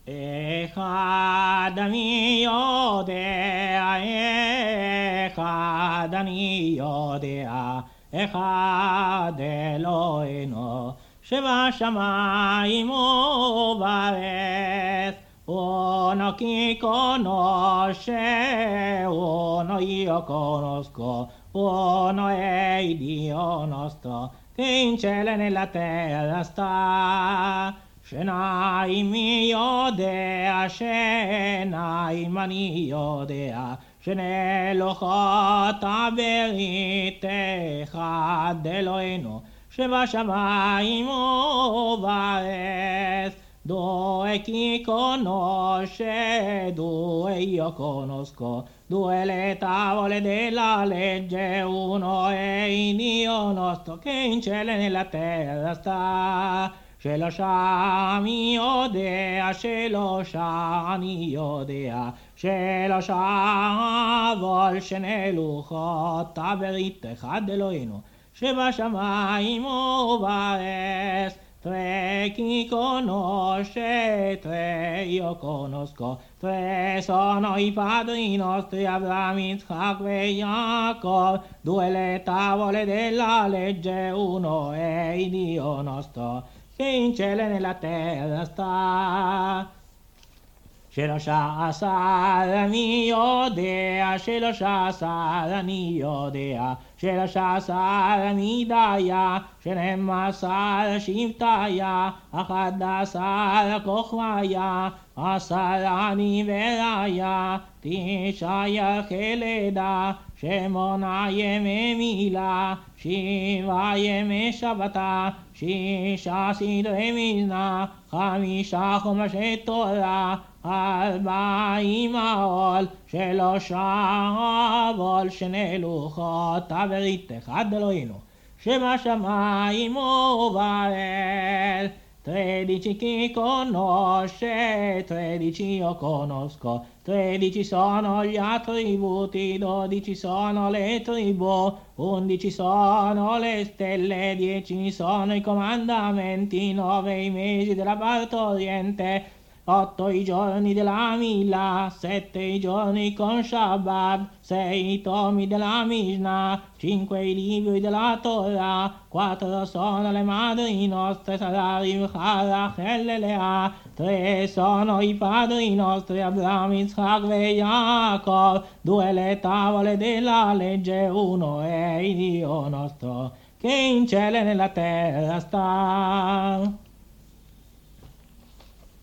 אחד אני יודע, אחד אני יודע, אחד אלוהינו, שבשמיים ובארץ, uno che conosce, uno io conosco, uno è il Dio nostro, che in cielo e nella terra sta. Shenaim יודע, shenaim אני יודע, שני לוחות הברית אחד אלוהינו, שבשמיים ובארץ. Due chi conosce, due io conosco, due le tavole della legge, uno è il Dio nostro che in cielo e nella terra sta. שלושה אני יודע, שלושה אני יודע, שלושה אבל שני לוחות הברית אחד אלוהינו, שבשמיים ובארץ. Tre chi conosce, tre io conosco, tre sono i padri nostri Abramo, Isaac e Jacob, due le tavole della legge, uno è il Dio nostro che in cielo e nella terra sta. שלושה עשר אני יודע, שלושה עשר אני יודע, שלושה עשר אני דיה, 12 שבטיה, 11 כוכביה, 10 אני וראיה, 9 יחלדה, 8 ימי מילה, 7 ימי שבתה, 6 סדרי מזנה, 5 חומשי תורה, 40 העול, 3 עול, 2 לוחות הברית אחד אלוהינו, שבשמיים ובארץ. 13 chi conosce, 13 io conosco, 13 sono gli attributi, 12 sono le tribù, 11 sono le stelle, 10 sono i comandamenti, 9 i mesi della partoriente, 8 i giorni della Mila, 7 i giorni con Shabbat, 6 i tomi della Mishnah, 5 i libri della Torah, 4 sono le madri nostre, Sarari, Rachel e Lea, 3 sono i padri nostri, Abramo, Isaac e Jacob, 2 le tavole della legge, uno è il Dio nostro, che in cielo e nella terra sta.